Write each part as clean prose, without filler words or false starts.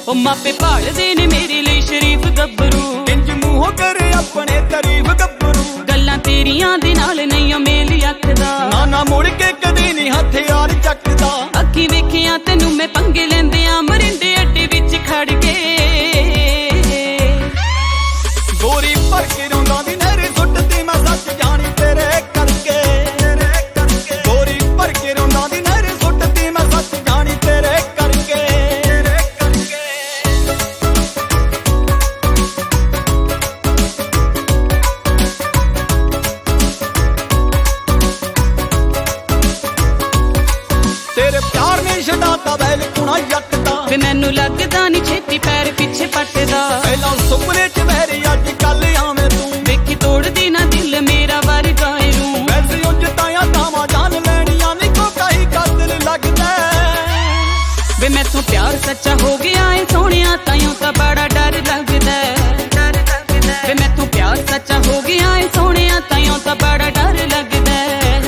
ओ मापे भालदे ने मेरे लिए शरीफ गब्बरू, इंज मूंहों करे अपने तारीफ गब्बरू। गल्लां तेरियां दे नाल नहीं मेल अखदा, ना ना मुड़ के कदी नहीं हथियार चकदा। अखी वेखिया तेनू मैं पंगे लैंदियां मरिंडे अड्डे विच खड़ के। गोरी भर के रोंदा दी नहरे सुटदी मैं सच जानी तेरे करके। गोरी भर के रोंदा दी नहरे सुटदी मैं सच जानी तेरे करके। तेरे प्यार ने छड़ाता बैल कुणा जट दा, वे मैनू लगदा नी छेती पैर पिछे पटदा। पहला सुपने च वैरी अज कल आवें तू, वेखी तोड़दी ना दिल मेरा वर गायरू। वैसे उंज ताया तावा जान लैनियां नी को काई कातिल लगदा। वे मैथों प्यार सच्चा हो गया है सोहणिया, ताइयों तां बड़ा डर लगदा। वे मैथों प्यार सच्चा हो गया है सोहणिया, ताइयों तां बड़ा डर लगदा।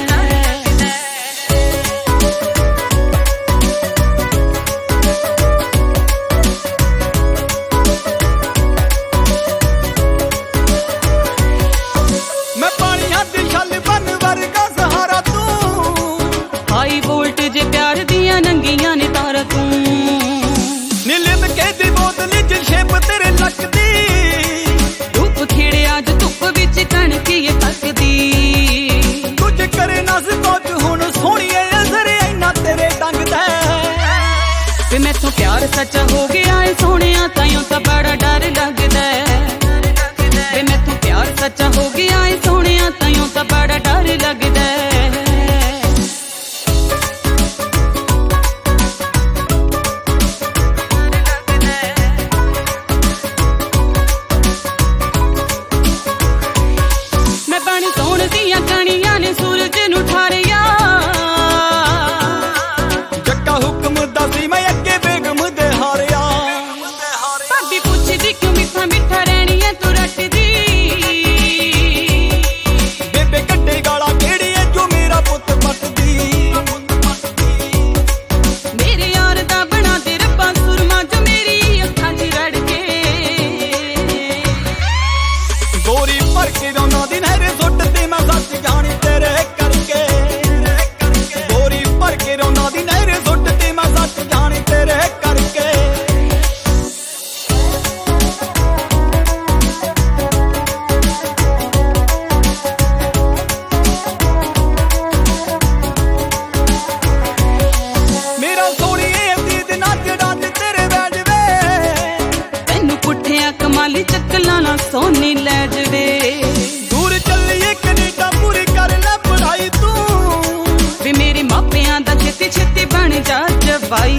मैं पानियां दी छल बन वर्गा सहारा तू, हाई वोल्टेज प्यार दियां नंगियां ने तारा तू। नीलिम के दी बोतल च शेप तेरे लगदी, धुप खिड़े आज धुप विच कणकी तकदी। कुछ करे नस कोच हुण सोहणिए असर इन्ना तेरे डंगदा। वे मैथों प्यार सच्चा हो गया है सोहणिया, ताइयों तां बड़ा डर लगदा। वे मैथों प्यार सच्चा हो गया है सोहणिया, ताइयों तां बड़ा डर लगदा। मैं बन सोहण दियां कणियां ने सूरज नूं ठारिया, जक्का हुक्म दसी मैं अगे बेगम दे हारिया। भाभी पुछदी क्यों मिठा मिठा रहनी है तू रटदी। बेबे कड्डे गाला केड़ी है जो मेरा पुत पटदी। मेरे यार दा बना दे रब्बा सुरमा जो मेरी अखां च रड़ के। गोरी भर के रोंदा दी नहरे सुटदी मैं सच जानी तेरे करके। गोरी भर के रोंदा दी नहरे सुटदी मैं सच जानी तेरे करके। मेरा सोहणिए दीद नच रज तेरे वैज वे, तैनू पुठिया कमाली चक्कलां ना सोनी लै जवे। दूर चलिए कनेडा पूरी कर ले पढ़ाई तू। वे मेरे मापियां दा छेती छेती बन जा जवाई।